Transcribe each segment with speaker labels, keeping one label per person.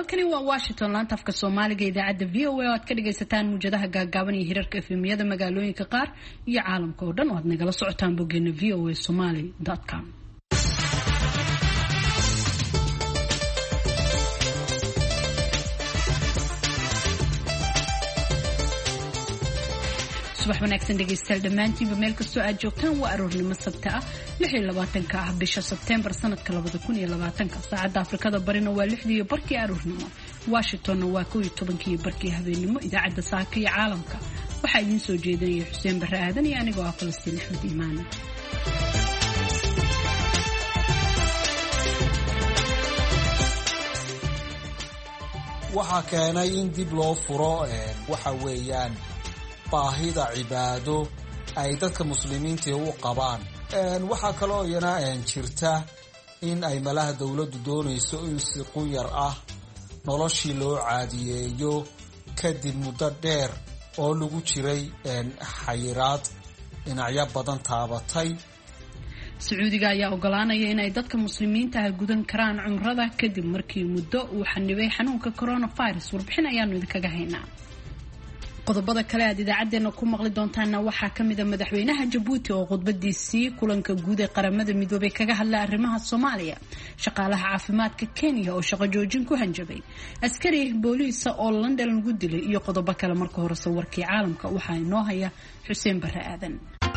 Speaker 1: halkani waa Washington laanta afka Soomaaliga idaacada VOA oo aad ka dhageysataan muujadaha gaagaaban iyo hirarka FM-yada magaalooyinka qaar iyo caalamka oo dhan oo aad nagala socotaan boggeena voasomali.com. subax wanaagsan dhegeystayaal dhammaantiinba meel kastoo aad joogtaan waa aroornimo sabti ah 26 ah bisha Sebtembar sanadka 2020 saacadda Afrikada barina waa 6 barkii aroornimo Washingtonna waa 11 barkii habeenimo idaacadda saaka iyo caalamka waxaa idin soo jeedinaya Xuseen Barre Aadan iyo anigoo ah Falastiin Axmed Iimaan.
Speaker 2: waxaa keenay in dib loo furo waxa weeyaan baahida cibaado ay dadka muslimiinta u qabaan. waxaa kaloo iyana jirta in ay malaha dawladdu doonayso in si quyar ah noloshii loo caadiyeeyo kadib muddo dheer oo lagu jiray xayiraad dhinacyo badan taabatay.
Speaker 1: Sacuudiga ayaa ogolaanaya in ay dadka muslimiinta ah gudan karaan cumrada kadib markii muddo uu xanibay xanuunka coronavirus. warbixin ayaanu idinkaga haynaa. qodobada kale aad idaacadeena ku maqli doontaana waxaa kamid ah madaxweynaha Jabuuti oo khudbadiisii kulanka guud ee qaramada midoobay kaga hadlay arrimaha Soomaaliya, shaqaalaha caafimaadka Kenya oo shaqo joojin ku hanjabay, askari booliis oo London lagu dilay iyo qodobo kale. marka hore warkii caalamka waxaa inoo haya Xuseen Barre Aadan.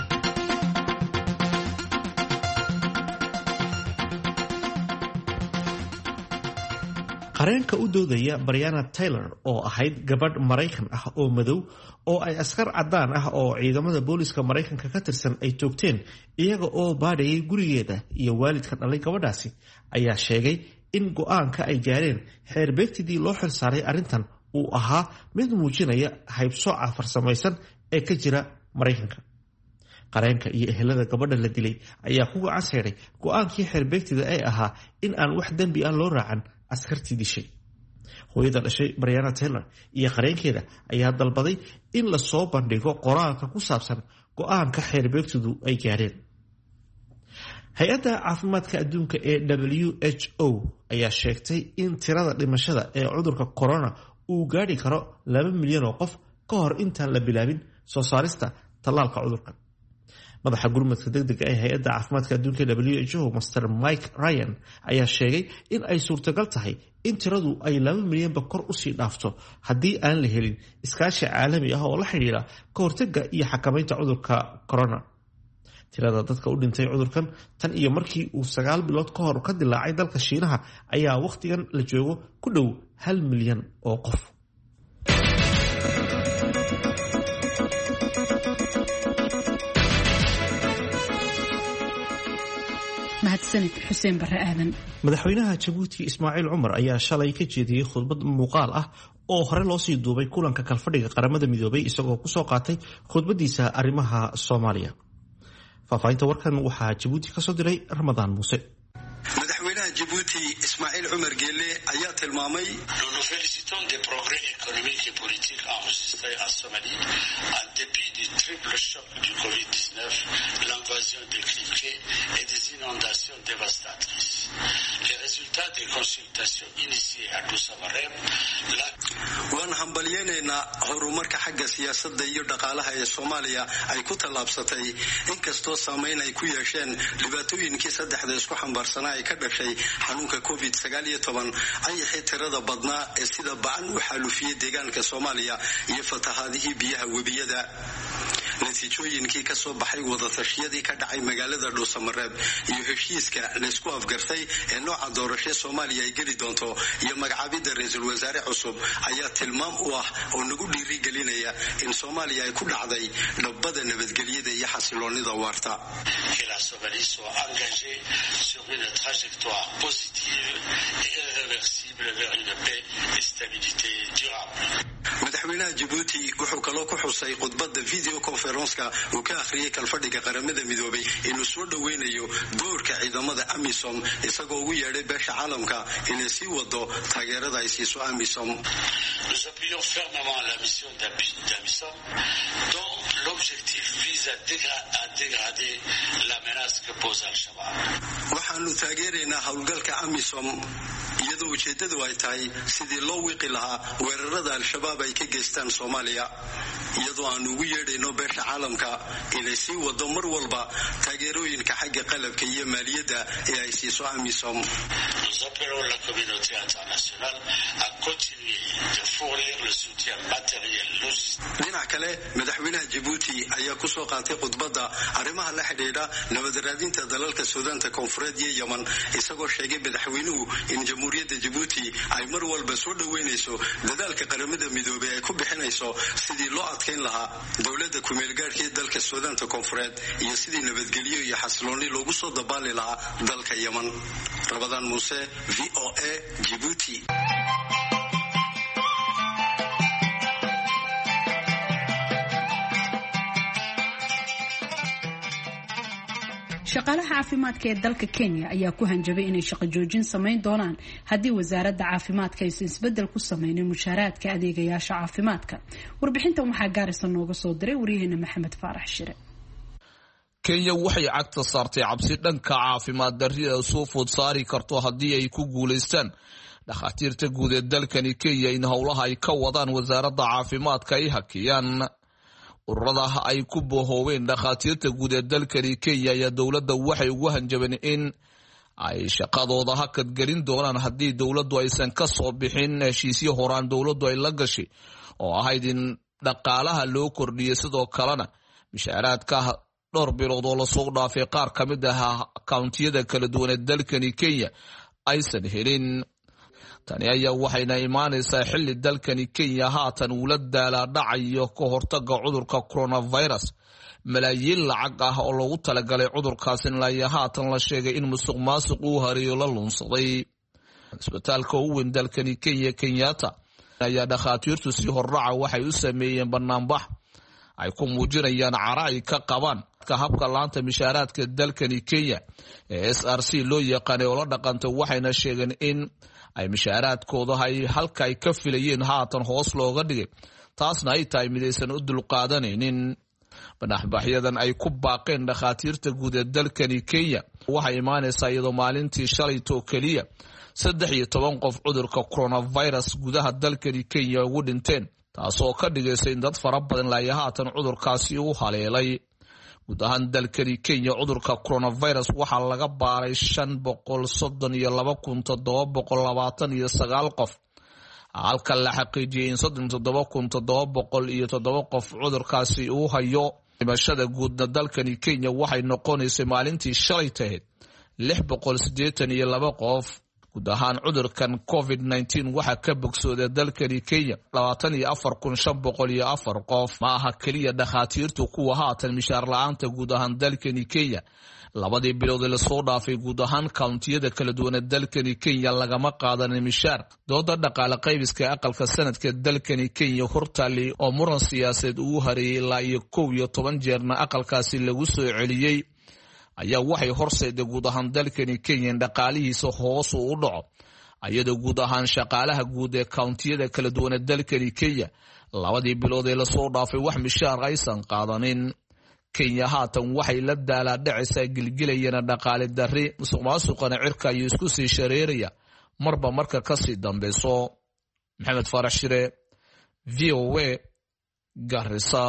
Speaker 3: qareenka u doodaya Brianna Taylor oo ahayd gabadh Maraykan ah oo madow oo ay askar cadaan ah oo ciidamada booliska Maraykanka ka tirsan ay toogteen iyaga oo baadhayay gurigeeda iyo waalidka dhalay gabadhaasi ayaa sheegay in go'aanka ay gaareen xeerbeegtidii loo xilsaaray arrintan uu ahaa mid muujinaya haybsooca farsamaysan ee ka jira Maraykanka. qareenka iyo ehelada gabadha la dilay ayaa ku gacan seeray go'aankii xeerbeegtida ee ahaa in aan wax dambi ah loo raacan askartii dishay. hooyada dhashay Brianna Taylor iyo qareenkeeda ayaa dalbaday in la soo bandhigo qoraalka ku saabsan go'aanka xeerbeegtidu ay gaareen. hay-adda caafimaadka adduunka ee WHO ayaa sheegtay in tirada dhimashada ee cudurka corona uu gaadhi karo 2 milyan oo qof ka hor intaan la bilaabin soo saarista tallaalka cudurkan. madaxa gurmadka degdega ee hay-adda caafimaadka adduunka WHO Mr. Mike Ryan ayaa sheegay in ay suurtagal tahay in tiradu ay 2 milyanba kor usii dhaafto haddii aan la helin iskaashi caalami ah oo la xidhiidha ka hortagga iyo xakamaynta cudurka corona. tirada dadka u dhintay cudurkan tan iyo markii uu 9 bilood ka hor ka dilaacay dalka Shiinaha ayaa waqtigan la joogo ku dhow 1 milyan oo qof.
Speaker 1: Xuseen Barre Aadan.
Speaker 3: madaxweynaha Jabuuti Ismaaciil Cumar ayaa shalay ka jeediyay khudbad muuqaal ah oo hore loo sii duubay kulanka kalfadhiga qaramada midoobay isagoo ku soo qaatay khudbadiisa arrimaha Soomaaliya. faafahinta warkan waxaa Jabuuti ka soo diray Ramadaan Muuse.
Speaker 4: madaxweynaha Jabuuti Ismaaciil Cumar Geelle ayaa tilmaamay en dépit du triple choc du Covid-19, l'invasion des cliquets et des inondations dévastatrices. Les résultats des consultations initiées à Doussamareeb waan hambalyeynaa horumarka xagga siyaasadda iyo dhaqaalaha ee Soomaaliya ay ku tallaabsatay inkastoo saameyn ay ku yeesheen dhibaatooyinkii saddexda isku xambaarsanaa ay ka dhashay xanuunka Covid-19 ayaxay tirada badnaa ee sida ba'an u xaalufiyay deegaanka Soomaaliya iyo fatahaadihii biyaha webiyada. natiijooyinkii ka soo baxay wadatashyadii ka dhacay magaalada Dhuusamareeb iyo heshiiska la isku afgartay ee nooca doorasho Soomaaliya ay geli doonto iyo magacaabida ra'iisul wasaare cusub ayaa tilmaam u ah oo nagu dhiirigelinaya in Soomaaliya ay ku dhacday dhabbada nabadgelyada iyo xasiloonida waarta. madaxweynaha Jabuuti wuxuu kaloo ku xusay khudbadda video conference-ka uu ka akhriyay kalfadhiga qaramada midoobay inuu soo dhaweynayo doorka ciidamada AMISOM isagoo ugu yeedhay beesha caalamka inay sii wado taageerada ay siiso AMISOM. Nous appuyons fermement la mission d'AMISOM dont l'objectif vise à dégrader la menace que pose Al-Shabaab. waxaanu taageeraynaa howlgalka AMISOM
Speaker 5: iyadoo ujeedadu ay tahay sidii loo wiiqi lahaa weerarada al-shabaab ay ka geystaan Soomaaliya iyadoo aan ugu yeedhayno beesha caalamka inay sii wado mar walba taageerooyinka xagga qalabka iyo maaliyadda ee ay siiso AMISOM.
Speaker 4: Nous appelons la communauté internationale à continuer de fournir le soutien matériel, logistique.
Speaker 5: Dhinaca kale madaxweynaha Djibouti ayaa ku soo qaatay khudbadda arrimaha la xidhiidha nabad raadinta dalalka Suudaanta Koonfureed iyo Yemen isagoo sheegay madaxweynuhu in Jamhuuriyadda Djibouti ay mar walba soo dhaweynayso dadaalka qaramada midoobay ay ku bixinayso sidii loo adkeyn lahaa dowladda ku meel gaarka ee dalka Suudaanta Koonfureed iyo sidii nabadgelyo iyo xasilooni loogu soo dabaali lahaa dalka Yemen. Ramadan Muuse, VOA, Djibouti.
Speaker 1: shaqaalaha caafimaadka ee dalka Kenya ayaa ku hanjabay inay shaqo joojin sameyn doonaan haddii wasaaradda caafimaadka aysan isbedel ku sameynin mushaaraadka adeegayaasha caafimaadka. Warbixintan waxaa gaaraysa nooga soo diray waryaheena Maxamed Faarax Shire.
Speaker 6: Kenya waxay cagta saartay cabsi dhanka caafimaad darrida soo food saari karto haddii ay ku guuleystaan dhakhaatiirta guud ee dalkani Kenya in howlaha ay ka wadaan wasaaradda caafimaadka ay hakiyaan. ururada ay ku bohooween dhakhaatiirta guud ee dalkani Kenya ayaa dowladda waxay ugu hanjabeen in ay shaqadooda hakad gelin doonaan haddii dowladdu aysan ka soo bixin heshiisyo horaan dowladdu ay la gashay oo ahayd in dhaqaalaha loo kordhiyo sidoo kalena mishaaraadka dhowr bilood oo lasoo dhaafay qaar ka mid ah akauntiyada kala duwan ee dalkani Kenya aysan helin. tani ayaa waxayna imaanaysaa xilli dalkani Kenya haatan uu la daalaa dhacayo ka hortagga cudurka coronavirus. malaayiin lacag ah oo loogu talagalay cudurkaas in la haatan la sheegay in musuqmaasuq uu hareeyo la lunsaday. isbitaalka ugu weyn dalkani Kenya, Kenyatta, ayaa dhakhaatiirtu si horraca waxay u sameeyeen banaanbax ay ku muujinayaan cara ay ka qabaan habka laanta mishaaraadka dalkani Kenya ee SRC loo yaqaan oo la dhaqantay. waxayna sheegeen in ay mishaaraadkooda ay halka ay ka filayeen haatan hoos looga dhigay, taasna ay tahay mid aysan u dulqaadanaynin. banaanbaxyadan ay ku baaqeen dhakhaatiirta guud ee dalkani Kenya waxay imaanaysaa iyadoo maalintii shalayto keliya 13 qof cudurka coronavirus gudaha dalkani Kenya ugu dhinteen, taasoo ka dhigaysa in dad fara badan la haatan cudurkaasi u haleelay. guud ahaan dalkani Kenya cudurka coronavirus waxaa laga baaray 532,729 qof, halka la xaqiijiyay in 37,707 qof cudurkaasi uu hayo. dhimashada guudna dalkani Kenya waxay noqonaysay maalintii shalay tahayd 682 qof. guud ahaan cudurkan COVID-19 waxaa ka bogsooday dalkani Kenya 24,504 qof. ma aha keliya dhakhaatiirtu kuwa haatan mishaar la'aanta guud ahaan dalkani Kenya. labadii bilood ee lasoo dhaafay guud ahaan kountiyada kala duwan ee dalkani Kenya lagama qaadanin mishaar. dooda dhaqaale qaybiska aqalka sanadka dalkani Kenya hortaali oo muran siyaasadeed uu hareeyay ilaa iyo 11 jeerna aqalkaasi lagu soo celiyay ayaa waxay horseeday guud ahaan dalkani Kenya dhaqaalihiisa hoos u dhaco, iyadoo guud ahaan shaqaalaha guud ee kountiyada kala duwan ee dalkani Kenya labadii bilood ee lasoo dhaafay wax mishaar aysan qaadanin. Kenya haatan waxay la daalaa dhacaysaa gilgilayana dhaqaale darri, musuqmaasuqana cirka ayuu isku sii shareeraya marba marka ka sii dambeyso. Maxamed Faarax Shire, VOA, Garissa.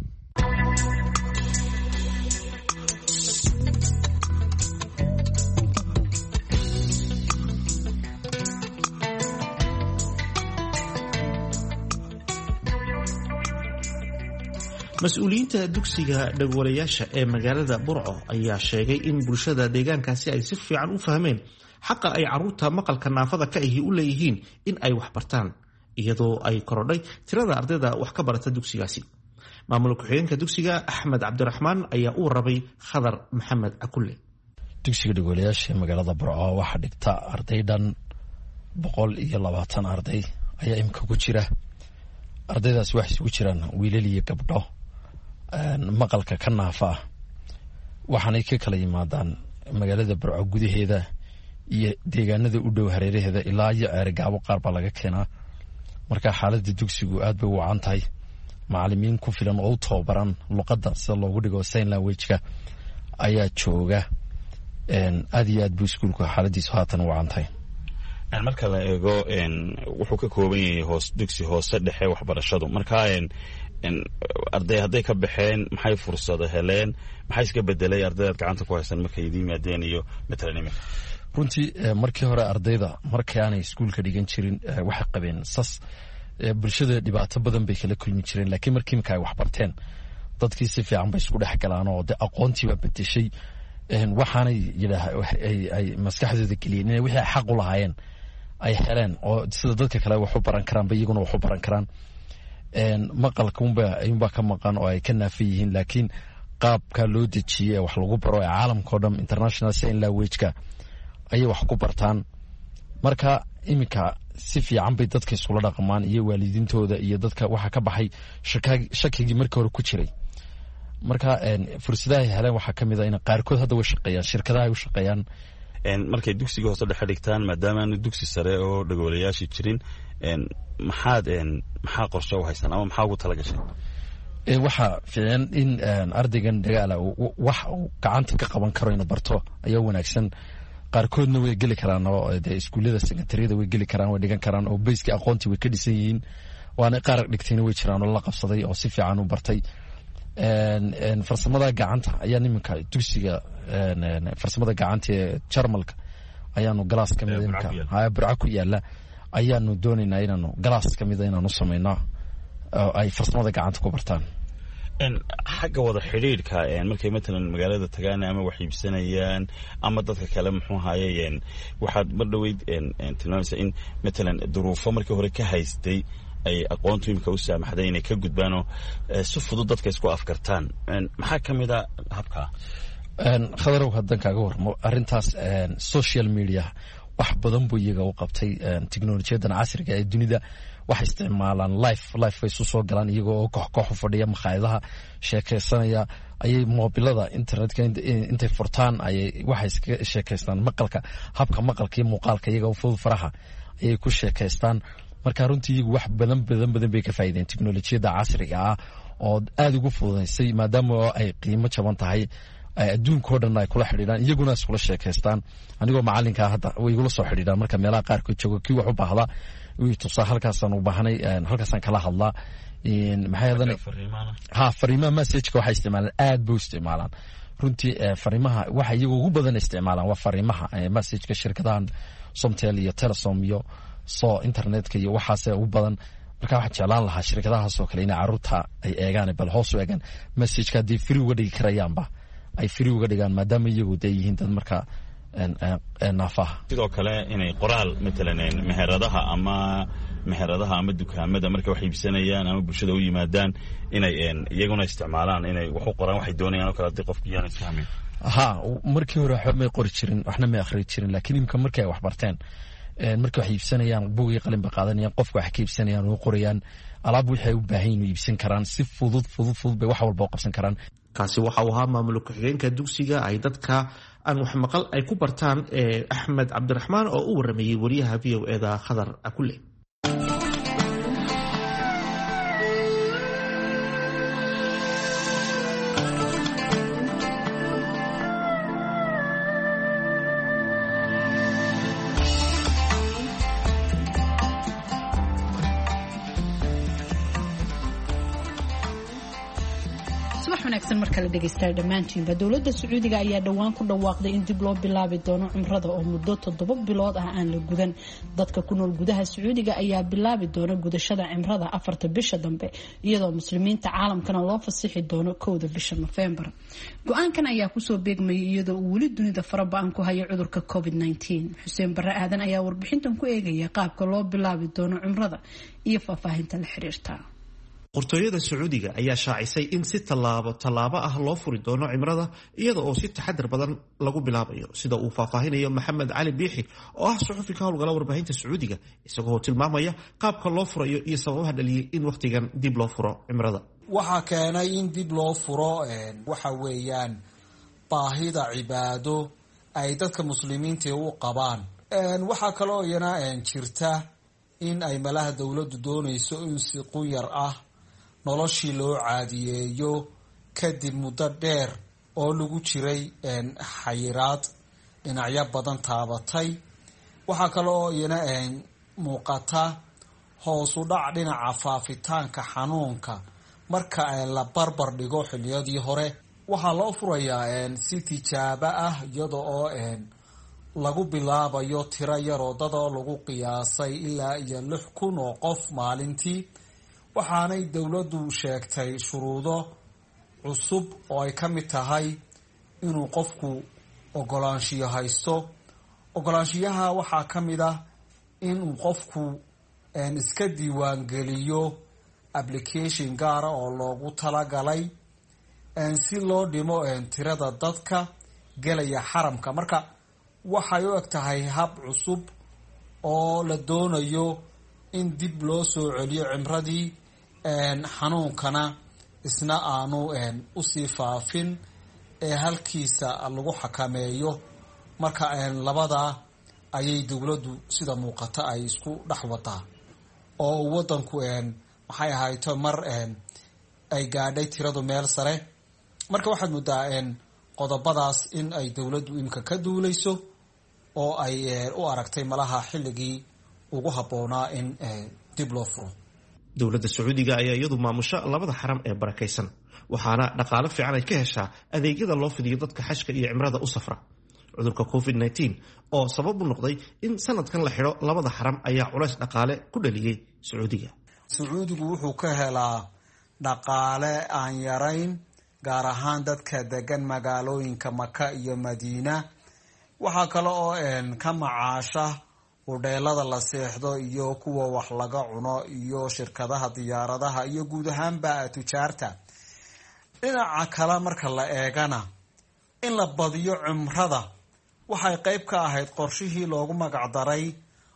Speaker 3: mas-uuliyiinta dugsiga dhagwalayaasha ee magaalada Burco ayaa sheegay in bulshada deegaankaasi ay si fiican u fahmeen xaqa ay caruurta maqalka naafada ka ahi u leeyihiin in ay wax bartaan, iyadoo ay korodhay tirada ardayda wax ka barata dugsigaasi. maamul ku-xigeenka dugsiga Axmed Cabdiraxmaan ayaa u rabay Khadar Maxamed Akulle.
Speaker 7: dugsiga dhagwalayaasha ee magaalada Burco waxaa dhigta arday dhan 120 arday ayaa imka ku jira. ardaydaas waxay isugu jiraan wiilal iyo gabdho maqalka ka naafa ah, waxaanay ka kala yimaadaan magaalada Burco gudaheeda iyo deegaanada u dhow hareeraheeda ilaa iyo Ceergaabo qaar baa laga keenaa. marka xaaladda dugsigu aad bay u wacan tahay. macallimiin ku filan oo tababaran luqadda sida loogu dhigo sign language-ka ayaa jooga. aad iyo aad buu iskuulku xaaladiisu haatan u wacan tahay.
Speaker 8: marka la eego wuxuu ka kooban yahay dugsi hoose dhexe waxbarashadu marka arday hadday ka baxeen maxay fursado heleen maxay iska bedelay ardaydaad gacanta ku haysan markay idin yimaadeen iyo matalan imika
Speaker 7: runtii markii hore ardayda markii aanay iskuulka dhigan jirin waxay qabeen sas bulshada dhibaato badan bay kala kulmi jireen laakiin markii imika ay waxbarteen dadkii si fiican bay isku dhex galaan oo de aqoontii baa bedeshay waxaanay ay maskaxdooda geliyeen inay wixii ay xaq u lahaayeen ay heleen oo sida dadka kale wax u baran karaan ba iyaguna wax u baran karaan maqalka unbaa ka maqan oo ay ka naafan yihiin laakiin qaabka loo dejiyey wax lagu baro ee caalamka o dhan international sign language-ka ayay wax ku bartaan marka iminka si fiican bay dadka iskula dhaqmaan iyo waalidiintooda iyo dadka waxaa ka baxay shakigii markii hore ku jiray marka fursadaha ay heleen waxaa ka mid a in qaarkood hadda way shaqeeyaan shirkadaha ay u shaqeeyaan
Speaker 8: markay dugsiga hoose dhexe dhigtaan maadaama aanu dugsi sare oo dhagoolayaashii jirin maxaa qorshe u haysan ama maxaa ugu tala gashay
Speaker 7: waxaa fiican in ardaygan dagaala wax uu gacanta ka qaban karo inuu barto ayaa wanaagsan qaarkoodna way geli karaan oo dee iskuullada secondaryada way geli karaan way dhigan karaan oo bayskii aqoontii way ka dhisan yihiin waana qaar dhigtayna way jiraan oo la qabsaday oo si fiican u bartay farsamada gacanta ayaa iminka dugsiga farsamada gacanta ee jarmalka ayaanu galaas ka mida imika burca ku yaala ayaanu doonaynaa inaanu galaas ka mida inaanu samayno oo ay farsamada gacanta ku bartaan
Speaker 8: xagga wada xidhiidhka markay matalan magaalada tagaan ama wax iibsanayaan ama dadka kale muxuu ahaye waxaad mar dhaweyd tilmaamaysaa in matalan duruufo markii hore ka haystay ay aqoontu imika u saamaxday inay ka gudbaanoo si fudud dadka isku afkartaan maxaa ka mid a habkaa
Speaker 7: khadarow haddaan kaaga warmo arrintaas social media wax badan buu iyaga u qabtay teknolojiyadan casriga ee dunida waxay isticmaalaan life bay isu soo galaan iyagoo oo koox u fadhiya makhaayadaha sheekaysanaya ayay moobilada internetka intay furtaan waxay iska sheekaystaan maqalka habka maqalka iyo muuqaalka iyaga u fudud faraha ayay ku sheekaystaan marka runtii iyagu wax badan bay ka faa'iideen teknolojiyadda casriga ah oo aada ugu fududaysay maadaama ay qiimo jaban tahay adduunkao dhan ay kula xidhiidhaan iyaguna iskula sheekaystaan anigoo macalinkaa hadda way igula soo xidhiidhaan marka meelaha qaarkood joogo kii wax u baahda wi tusaa halkaasaan u baahnay halkaasaan kala hadlaa fariimaha messageka waxay isticmaalaan aad bay u isticmaalaan runtii fariimaha waxa iyagu ugu badan isticmaalaan waa fariimaha messageka shirkadahan somtel iyo telesom iyo internetka iyo waxaase ugu badan marka waxaan jeclaan lahaa shirkadahaasoo kale inay caruurta ay eegaan bal hoos u eegaan messageka haddii free uga dhigi karayaanba ay free uga dhigaan maadaama iyagu dee yihiin dad marka naafaha
Speaker 8: sidoo kale inay qoraal matalan meheradaha ama dukaamada markay wax iibsanayaan ama bulshada u yimaadaan inay iyaguna isticmaalaan inay wax u qoraan waxay doonayaan oo kale haddii qofku yaana isfahmin
Speaker 7: markii hore waxba may qori jirin waxna may akhri jirin laakiin imika markii ay wax barteen markay wax iibsanayaan buug iyo qalin bay qaadanayaan qofka wax ka iibsanayaan oo qorayaan alaab wixii ay u baahan yihiin iibsan karaan si fudud bay wax walba u qabsan karaan
Speaker 3: kaasi waxa uu ahaa maamul ku-xigeenka dugsiga ay dadka aan wax maqal ay ku bartaan axmed cabdiraxmaan oo u waramayey wariyaha v o eda khadar akule
Speaker 1: markale dhegeystayaal dhammaantiinba dowladda sacuudiga ayaa dhowaan ku dhawaaqday in dib loo bilaabi doono cumrada oo muddo 7 bilood ah aan la gudan dadka ku nool gudaha sacuudiga ayaa bilaabi doona gudashada cimrada 4 bisha dambe iyadoo muslimiinta caalamkana loo fasixi doono 1 bisha November go-aankan ayaa kusoo beegmayay iyadoo uu weli dunida faraba'an ku hayo cudurka COVID-19 xuseen barre aadan ayaa warbixintan ku eegaya qaabka loo bilaabi doono cumrada iyo faahfaahinta la xiriirta
Speaker 3: qortooyada sacuudiga ayaa shaacisay in si tallaabo ah loo furi doono cimrada iyada oo si taxadar badan lagu bilaabayo sida uu faahfaahinayo maxamed cali biixi oo ah suxufi ka howlgala warbaahinta sacuudiga isagoo tilmaamaya qaabka loo furayo iyo sababaha dhaliyay in wakhtigan dib loo furo cimrada
Speaker 2: waxaa keenay in dib loo furo waxa weeyaan baahida cibaado ay dadka muslimiinta u qabaan waxaa kaloo iyana jirta in ay malaha dowladdu doonayso in si quyar ah noloshii loo caadiyeeyo kadib muddo dheer oo lagu jiray xayiraad dhinacyo badan taabatay waxaa kaloo iyana muuqata hoos u dhac dhinaca faafitaanka xanuunka marka la barbar dhigo xilliyadii hore. waxaa loo furayaa si tijaabo ah iyada oo lagu bilaabayo tiro yaroo dadoo lagu qiyaasay ilaa iyo 6,000 oo qof maalintii. waxaanay dowladdu sheegtay shuruudo cusub oo ay ka mid tahay inuu qofku ogolaanshiyo haysto. ogolaanshiyaha waxaa ka mid ah inuu qofku iska diiwaangeliyo application gaara oo loogu talagalay si loo dhimo tirada dadka gelaya xaramka. marka waxay u eg tahay hab cusub oo la doonayo in dib loo soo celiyo cimradii, xanuunkana isna aanu usii faafin ee halkiisa lagu xakameeyo. marka labadaa ayay dowladdu sida muuqata ay isku dhex wadaa oo wadanku maxay ahayto mar ay gaadhay tiradu meel sare. marka waxaad moodaa qodobadaas in ay dowladdu imika ka duuleyso oo ay u aragtay malaha xilligii ugu habboonaa in dib loo furo.
Speaker 3: dowladda sacuudiga ayaa iyadu maamusha 2 xaram ee barakaysan, waxaana dhaqaale fiican ay ka heshaa adeegyada loo fidiyo dadka xajka iyo cimrada u safra. cudurka covid-19 oo sabab u noqday in sanadkan la xidho 2 xaram ayaa culays dhaqaale ku dhaliyey sacuudiga.
Speaker 2: sacuudigu wuxuu ka helaa dhaqaale aan yarayn, gaar ahaan dadka degan magaalooyinka Maka iyo Madiina. waxaa kale oo ka macaasha hudheelada la seexdo iyo kuwa wax laga cuno iyo shirkadaha diyaaradaha iyo guud ahaanba tujaarta. dhinaca kale marka la eegana in la badiyo cumrada waxay qayb ka ahayd qorshihii loogu magacdaray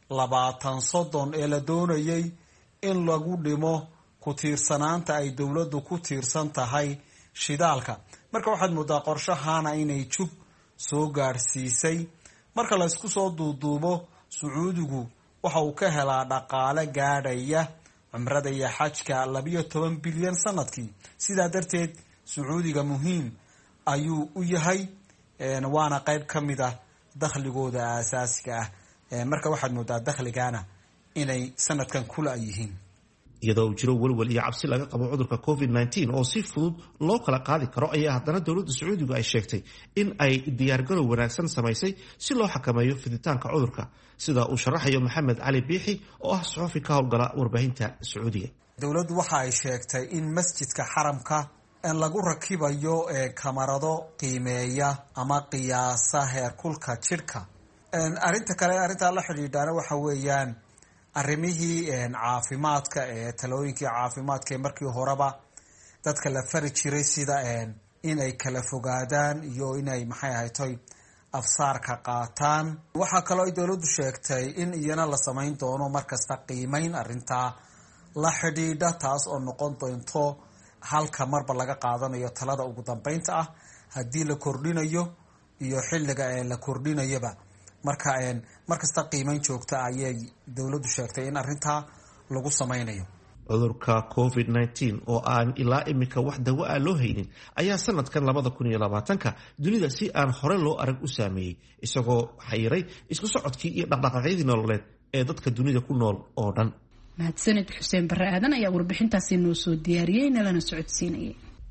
Speaker 2: 20-30 ee la doonayay in lagu dhimo ku tiirsanaanta ay dowladdu ku tiirsan tahay shidaalka. marka waxaad moodaa qorshahana inay jub soo gaadhsiisay. marka la isku soo duuduubo sacuudigu waxa uu ka helaa dhaqaale gaadhaya cumrada iyo xajka 12 bilyan sanadkii. sidaa darteed sacuudiga muhiim ayuu u yahay, waana qayb ka mid ah dakhligooda aasaasiga ah. marka waxaad moodaa dakhligana inay sanadkan kula yihiin.
Speaker 3: iyadoo jiro walwal iyo cabsi laga qabo cudurka covid-19 oo si fudud loo kala qaadi karo, ayaa haddana dowladda sacuudigu ay sheegtay in ay diyaargarow wanaagsan samaysay si loo xakameeyo fiditaanka cudurka, sida uu sharaxayo maxamed cali biixi oo ah suxufi ka howlgala warbaahinta sacuudiga.
Speaker 2: dowladdu waxa ay sheegtay in masjidka xaramka lagu rakibayo kamarado qiimeeya ama qiyaasa heerkulka jidhka. arrintaa la xidhiidhaana waxa weeyaan arrimihii caafimaadka talooyinkii caafimaadka ee markii horeba dadka la fari jiray, sida in ay kala fogaadaan iyo inay maxay ahaytoy afsaarka qaataan. waxaa kaloo ay dowladdu sheegtay in iyana la samayn doono markasta qiimeyn arrintaa la xidhiidha, taas oo noqon doonto halka marba laga qaadanayo talada ugu dambeynta ah haddii la kordhinayo iyo xilliga la kordhinayaba. markasta qiimeyn joogta ayay dowladdu sheegtay in arrintaa lagu samaynayo.
Speaker 3: cudurka covid-19 oo aan ilaa imika wax dawo ah loo haynin ayaa sanadkan 2020 dunida si aan hore loo arag u saameeyey, isagoo xayiray isku socodkii iyo dhaqdhaqaaqyadii nololeed ee dadka dunida ku nool oo dhan.
Speaker 1: mahadsanid xuseen barre aadan ayaa warbixintaasi noo soo diyaariyey nalana socodsiinayay.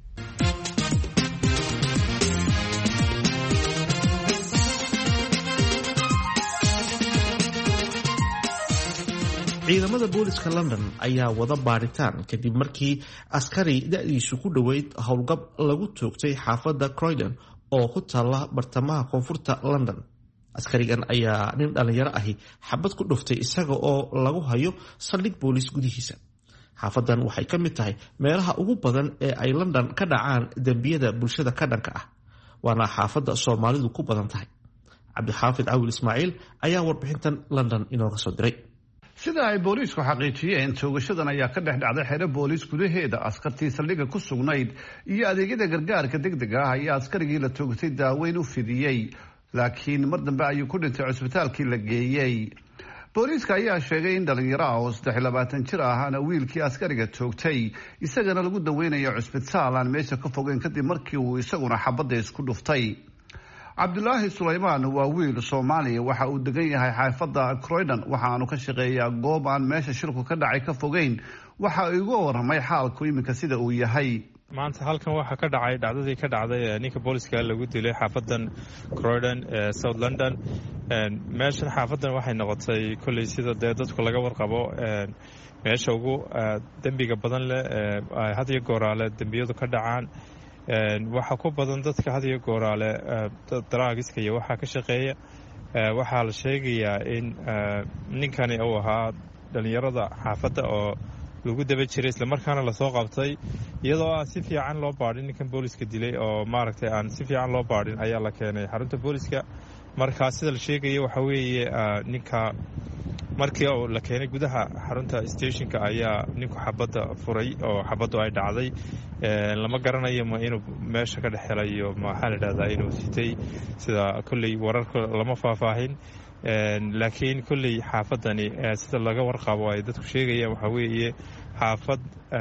Speaker 3: ciidamada booliska London ayaa wada baaritaan kadib markii askari da'diisu ku dhoweyd howlgab lagu toogtay xaafadda Croydon oo ku taala bartamaha koonfurta London. askarigan ayaa nin dhalinyaro ahi xabad ku dhuftay isaga oo lagu hayo saldhig boolis gudihiisa. xaafadan waxay ka mid tahay meelaha ugu badan ee ay London ka dhacaan dembiyada bulshada ka dhanka ah, waana xaafadda Soomaalidu ku badan tahay. cabdixaafid cawil ismaaciil ayaa warbixintan London inooga soo diray.
Speaker 9: sida ay booliisku xaqiijiyeen, toogashadan ayaa ka dhex dhacday xero booliis gudaheeda. askartii saldhigga ku sugnayd iyo adeegyada gargaarka degdega ah ayaa askarigii la toogtay daaweyn u fidiyey, laakiin mar dambe ayuu ku dhintay cusbitaalkii la geeyey. booliiska ayaa sheegay in dhalinyaro ah oo 23 jir ahaana wiilkii askariga toogtay isagana lagu daweynayo cusbitaal aan meesha ka fogeyn kadib markii uu isaguna xabadda isku dhuftay. cabdulaahi sulaymaan waa wiil soomaaliya waxa uu degan yahay xaafadda croydon waxaanu ka shaqeeyaa goob aan meesha shilku ka dhacay ka fogeyn waxa uu igu warramay xaalku iminka sida uu yahay.
Speaker 10: maanta halkan waxaa ka dhacay dhacdadii ka dhacday ninka booliska lagu dilay xaafadan croydon ee south london. meeshan xaafadan waxay noqotay kolley sida dee dadku laga warqabo meesha ugu dembiga badan leh had iyo gooraale dembiyadu ka dhacaan. waxaa ku badan dadka had iyo gooraale daraagiska iyo waxaa ka shaqeeya. waxaa la sheegayaa in ninkani uu ahaa dhalinyarada xaafadda oo lagu daba jiray islamarkaana lasoo qabtay iyadoo aan si fiican loo baadhin ninkan booliska dilay oo maaragtay aan si fiican loo baadhin ayaa la keenay xarunta booliska. markaa sida la sheegaya waxa weeye ninka markii la keenay gudaha xarunta stationka ayaa ninku xabadda furay oo xabaddu ay dhacday. lama garanayo ma inuu meesha ka dhex helayo maxaa la dhahdaa inuu sitay sida kolley wararka lama faahfaahin. laakiin kolley xaafadani sida laga warqabo ay dadku sheegayaan waxa weeye xaafad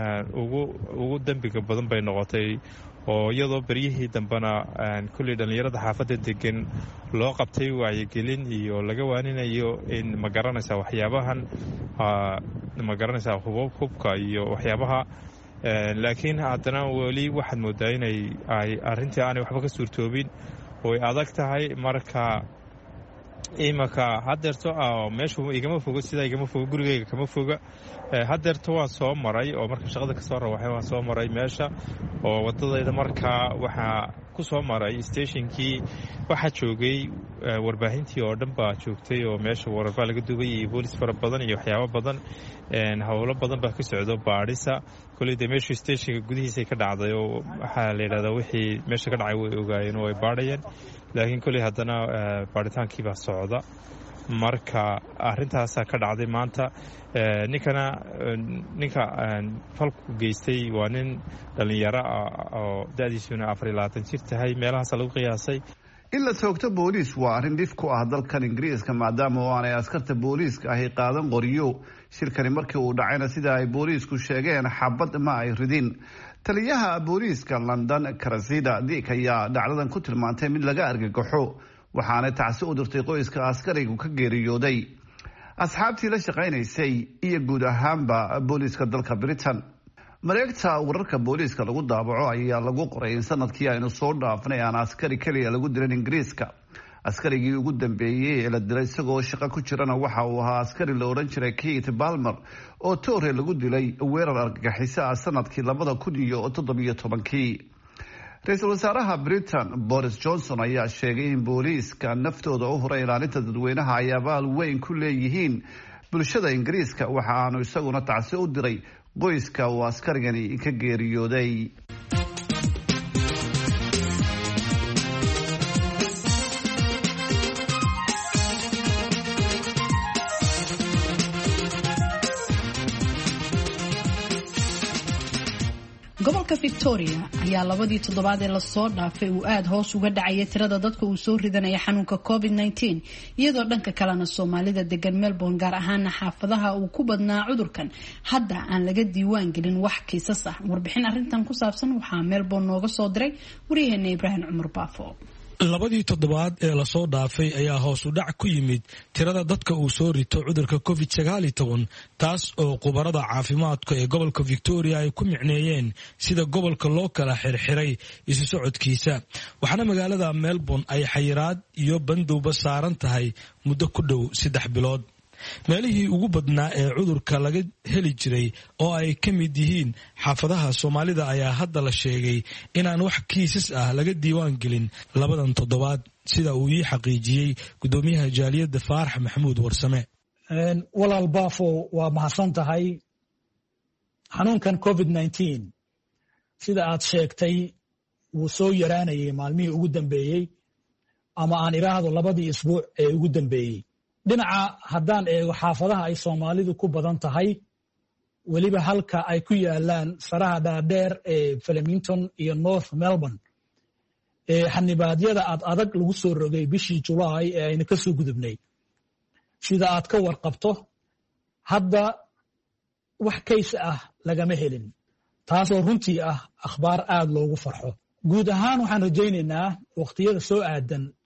Speaker 10: ugu dembiga badan bay noqotay oo iyadoo beryihii dambena kolley dhallinyarada xaafadda degan loo qabtay wacyigelin iyo laga waaninayo in ma garanaysaa waxyaabahan ma garanaysaa hubka iyo waxyaabaha. laakiin haddana weli waxaad moodaa inay arrintii aanay waxba ka suurtoobin oo ay adag tahay. marka imanka hadeerto meeshu igama fogo sidaa igama fogo gurigeyga kama foga. hadeerto waan soo maray oo marka shaqada kasoo rawaxay waan soo maray meesha oo wadadayda markaa waxaa ku soo maray stationkii waxaa joogay warbaahintii oo dhan baa joogtay oo meesha wararbaa laga dugay iyo boolis fara badan iyo waxyaabo badan. howlo badan baa ka socdo baadhisa kolley dee meeshu stationka gudihiisay ka dhacday oo waxaa la yidhahdaa wixii meesha ka dhacay way ogaayeen oo ay baadhayeen. laakiin kolley haddana baadhitaankii baa socda. marka arrintaasaa ka dhacday maanta. ninka falku geystay waa nin dhallinyaro ah oo da-diisuna 24 jir tahay meelahaasa lagu qiyaasay.
Speaker 9: in la toogto booliis waa arrin dhif ku ah dalkan ingiriiska maadaama oo aanay askarta booliiska ahi qaadan qoryo. shirkani markii uu dhacayna sida ay booliisku sheegeen xabad ma ay ridin. taliyaha booliiska london karasida dik ayaa dhacdadan ku tilmaantay mid laga argagaxo waxaana tacsi u dirtay qoyska askarigu ka geeriyooday, asxaabtii la shaqaynaysay iyo guud ahaanba booliiska dalka Britain. mareegta wararka booliiska lagu daabaco ayaa lagu qoray in sanadkii aynu soo dhaafnay aan askari kaliya lagu dilin ingiriiska. askarigii ugu dambeeyey ee la dilay isagoo shaqo ku jirana waxa uu ahaa askari la odhan jiray Keith Palmer oo toore lagu dilay weerar argagixiso ah sanadkii 2017. ra-iisul wasaaraha Britain Boris Johnson ayaa sheegay in booliiska naftooda u horay ilaalinta dadweynaha ay abaal weyn ku leeyihiin bulshada ingiriiska. waxa aanu isaguna tacsi u diray qoyska uu askarigani ka geeriyooday.
Speaker 1: gobolka Victoria ayaa labadii toddobaad ee lasoo dhaafay uu aad hoos uga dhacay tirada dadka uu soo ridanaya xanuunka COVID-19 iyadoo dhanka kalena Soomaalida degan Melbourne gaar ahaan xaafadaha uu ku badnaa cudurkan hadda aan laga diiwaan gelin wax kiisas ah. warbixin arrintan ku saabsan waxaa Melbourne nooga soo diray wariyaheena Ibrahim Cumar Baafo.
Speaker 11: labadii toddobaad ee lasoo dhaafay ayaa hoos u dhac ku yimid tirada dadka uu soo rito cudurka COVID-19 taas oo khubarada caafimaadka ee gobolka Victoria ay ku micneeyeen sida gobolka loo kala xirxiray isu socodkiisa. waxaana magaalada Melbourne ay xayiraad iyo bandowba saaran tahay muddo ku dhow 3 bilood. meelihii ugu badnaa ee cudurka laga heli jiray oo ay ka mid yihiin xaafadaha Soomaalida ayaa hadda la sheegay inaan wax kiisas ah laga diiwaan gelin labadan toddobaad sida uu ii xaqiijiyay gudoomiyaha jaaliyadda Faarax Maxamuud Warsame.
Speaker 12: walaal Baafo waa mahadsan tahay. xanuunkan COVID-19 sida aad sheegtay wuu soo yaraanayay maalmihii ugu dambeeyey ama aan iraahdo labadii isbuuc ee ugu dambeeyey. dhinaca haddaan eego xaafadaha ay Soomaalidu ku badan tahay weliba halka ay ku yaalaan saraha dhaadheer ee Flemington iyo North Melbourne xanibaadyada adag lagu soo rogay bishii July ee ayna ka soo gudubnay sida aad ka warqabto hadda wax kays ah lagama helin taasoo runtii ah akhbaar aad loogu farxo. guud ahaan waxaan rajaynaynaa waqtiyada soo aadan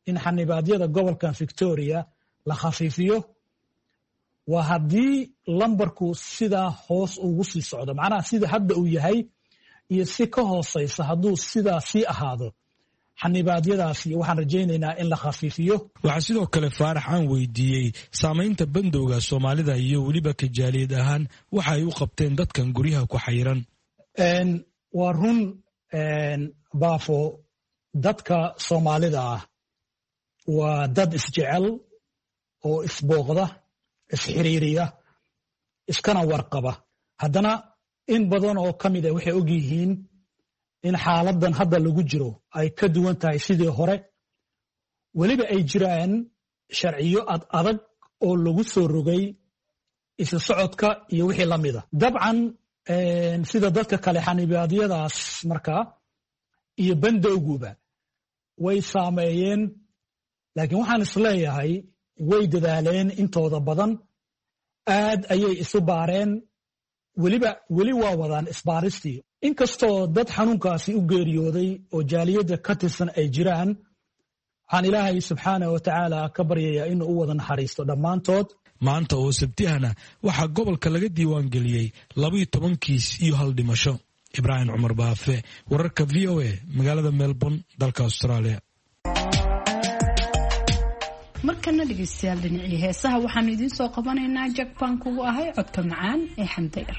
Speaker 12: in xanibaadyada gobolkan Victoria la khafiifiyo waa haddii lambarku sidaa hoos ugu sii socdo macnaha sida hadda uu yahay iyo si ka hooseysa hadduu sidaa sii ahaado xanibaadyadaasi waxaan rajaynaynaa in la khafiifiyo.
Speaker 11: waxaa sidoo kale Faarax aan weydiiyey saamaynta bandowga Soomaalida iyo weliba kajaaliyad ahaan waxa ay u qabteen dadkan guryaha ku xayiran.
Speaker 12: waa run baafo dadka Soomaalida ah waa dad isjecel oo isbooqda isxiriiriya iskana warqaba haddana in badan oo ka mid ah waxay og yihiin in xaaladan hadda lagu jiro ay ka duwan tahay sidii hore weliba ay jiraan sharciyo adag oo lagu soo rogay isa socodka iyo wixii la mida dabcan sida dadka kale xanibaadyadaas markaa iyo bandowguba way saameeyeen laakiin waxaan isleeyahay way dadaaleen intooda badan aad ayay isu baareen weli waa wadaan isbaaristii inkastoo dad xanuunkaasi u geeriyooday oo jaaliyadda ka tirsan ay jiraan waxaan ilaahay subxaanahu wa tacaala ka baryayaa inuu u wada naxariisto dhammaantood.
Speaker 11: maanta oo sabtihana waxaa gobolka laga diiwaan geliyey 12 kiis iyo 1 dhimasho. Ibraahim Cumar Baafe, wararka VOA, magaalada Melbourne, dalka Australia.
Speaker 1: markana dhegeystayaal dhinacii heesaha waxaanu idiin soo qabanaynaa Jackpot kugu ahay codka macaan ee Xamdayr.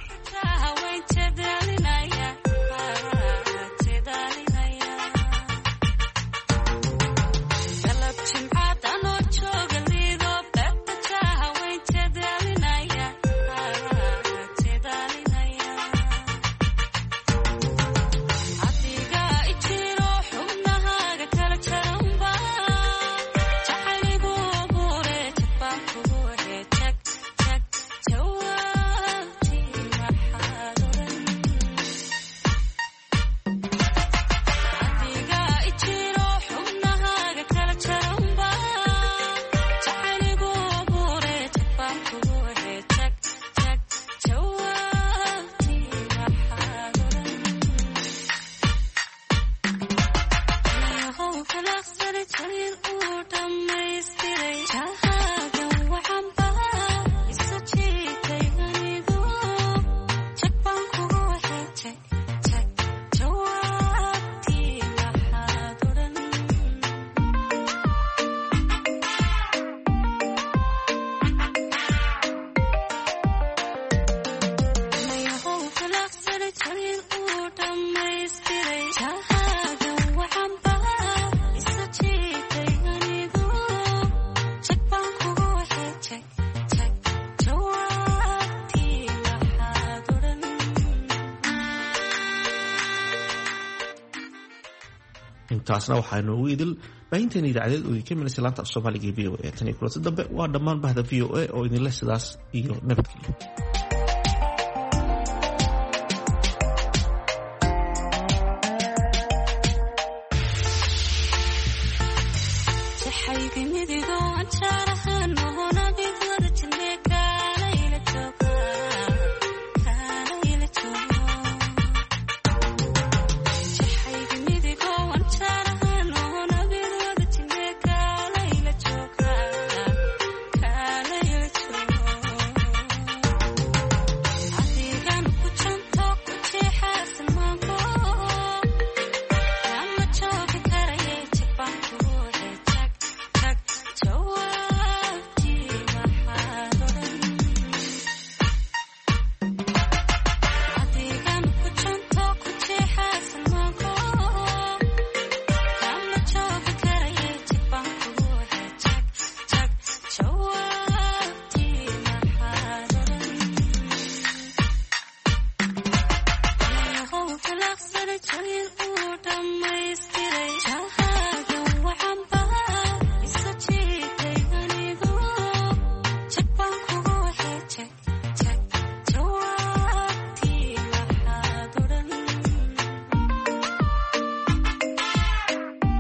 Speaker 3: intaasna waxaa noogu idil baahinteena idaacadeed oo idinka milaysa laanta af Soomaaliga ee VOA. Tan iyo kulanti dambe waa dhammaan bahda VOA oo idin leh sidaas iyo nabadgelyo.